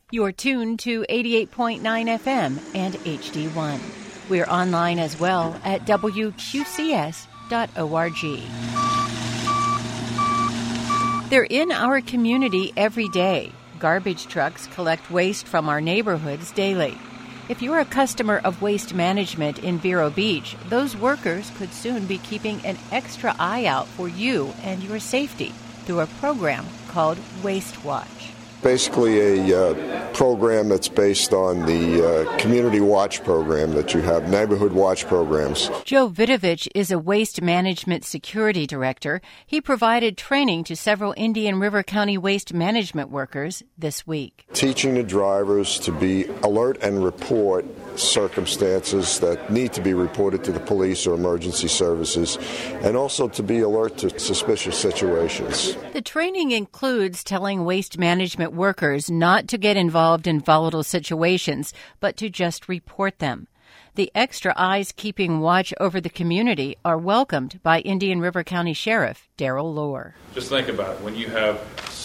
You're tuned to 88.9 FM and HD1. We're online as well at WQCS.org. They're in our community every day. Garbage trucks collect waste from our neighborhoods daily. If you're a customer of Waste Management in Vero Beach, those workers could soon be keeping an extra eye out for you and your safety through a program called Waste Watch. Basically a program that's based on the community watch program that you have, neighborhood watch programs. Joe Vidovich is a waste management security director. He provided training to several Indian River County waste management workers this week. Teaching the drivers to be alert and report circumstances that need to be reported to the police or emergency services, and also to be alert to suspicious situations. The training includes telling waste management workers not to get involved in volatile situations, but to just report them. The extra eyes keeping watch over the community are welcomed by Indian River County Sheriff Darrell Lohr. Just think about it. When you have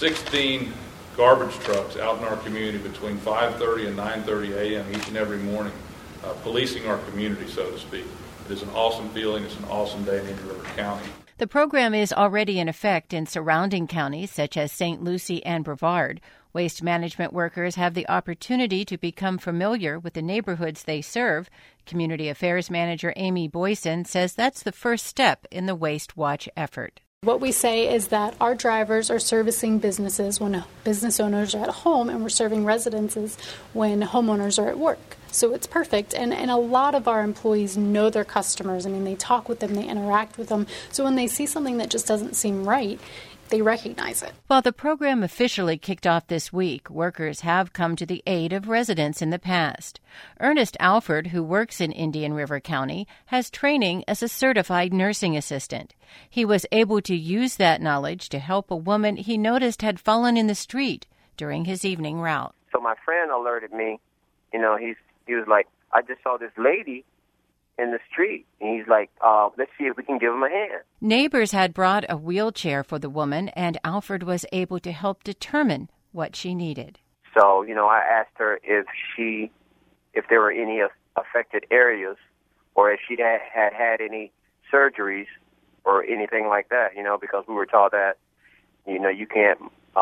16 garbage trucks out in our community between 5:30 and 9:30 a.m. each and every morning, policing our community, so to speak. It is an awesome feeling. It's an awesome day in Indian River County. The program is already in effect in surrounding counties such as St. Lucie and Brevard. Waste management workers have the opportunity to become familiar with the neighborhoods they serve. Community Affairs Manager Amy Boyson says that's the first step in the Waste Watch effort. What we say is that our drivers are servicing businesses when business owners are at home, and we're serving residences when homeowners are at work. So it's perfect. And a lot of our employees know their customers. I mean, they talk with them, they interact with them. So when they see something that just doesn't seem right, they recognize it. While the program officially kicked off this week, workers have come to the aid of residents in the past. Ernest Alford, who works in Indian River County, has training as a certified nursing assistant. He was able to use that knowledge to help a woman he noticed had fallen in the street during his evening route. So my friend alerted me. He was like, I just saw this lady in the street. And he's like, let's see if we can give him a hand. Neighbors had brought a wheelchair for the woman, and Alfred was able to help determine what she needed. So, I asked her if there were any affected areas, or if she had any surgeries or anything like that, because we were taught that, you can't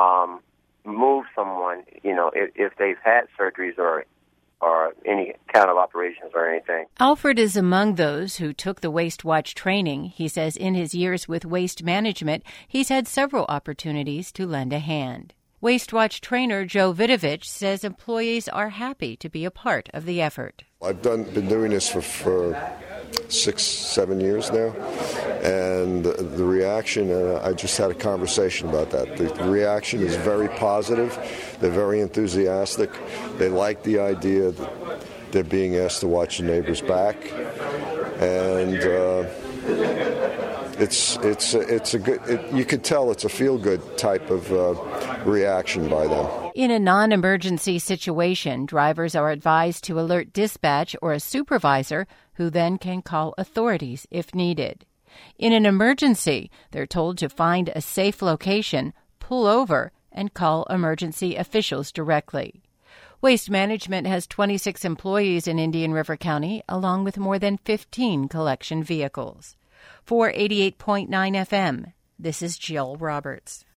move someone, if they've had surgeries or any kind of operations or anything. Alfred is among those who took the Waste Watch training. He says in his years with waste management, he's had several opportunities to lend a hand. Waste Watch trainer Joe Vidovich says employees are happy to be a part of the effort. I've been doing this for 6-7 years now, and the reaction, I just had a conversation about that. The reaction is very positive. They're very enthusiastic. They like the idea that they're being asked to watch the neighbors' back, and it's a good. You could tell it's a feel-good type of reaction by them. In a non-emergency situation, drivers are advised to alert dispatch or a supervisor, who then can call authorities if needed. In an emergency, they're told to find a safe location, pull over, and call emergency officials directly. Waste Management has 26 employees in Indian River County, along with more than 15 collection vehicles. For 88.9 FM, this is Jill Roberts.